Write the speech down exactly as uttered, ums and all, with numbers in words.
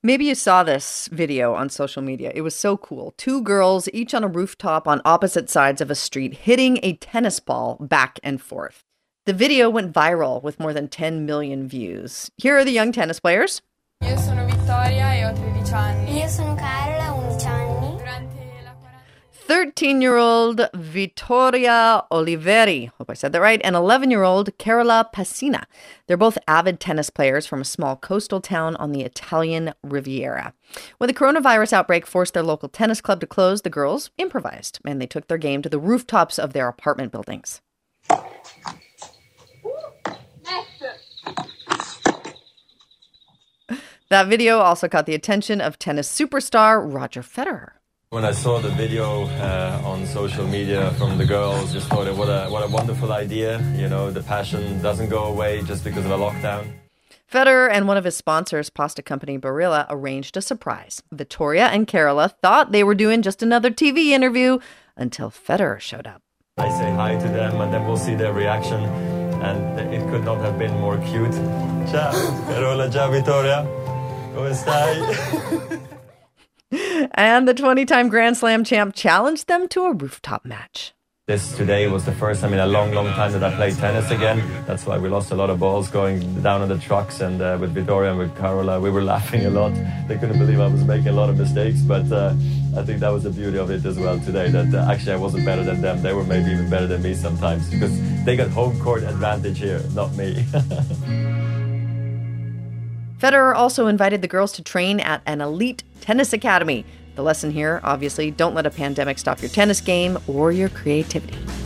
Maybe you saw this video on social media. It was so cool. Two girls, each on a rooftop on opposite sides of a street, hitting a tennis ball back and forth. The video went viral with more than ten million views. Here are the young tennis players. Io sono Vittoria e ho tredici anni. Io sono Carola, undici anni. thirteen-year-old Vittoria Oliveri, hope I said that right, and eleven-year-old Carola Passina. They're both avid tennis players from a small coastal town on the Italian Riviera. When the coronavirus outbreak forced their local tennis club to close, the girls improvised, and they took their game to the rooftops of their apartment buildings. That video also caught the attention of tennis superstar Roger Federer. When I saw the video uh, on social media from the girls, just thought, what a what a wonderful idea. You know, the passion doesn't go away just because of a lockdown. Federer and one of his sponsors, pasta company Barilla, arranged a surprise. Vittoria and Carola thought they were doing just another T V interview until Federer showed up. I say hi to them and then we'll see their reaction. And it could not have been more cute. Ciao, Carola, ciao Vittoria. Come stai? And the twenty-time Grand Slam champ challenged them to a rooftop match. This today was the first time in a long, long time that I played tennis again. That's why we lost a lot of balls going down on the trucks. And uh, with Vittoria and with Carola, we were laughing a lot. They couldn't believe I was making a lot of mistakes. But uh, I think that was the beauty of it as well today, that uh, actually I wasn't better than them. They were maybe even better than me sometimes because they got home court advantage here, not me. Federer also invited the girls to train at an elite tennis academy. The lesson here, obviously, don't let a pandemic stop your tennis game or your creativity.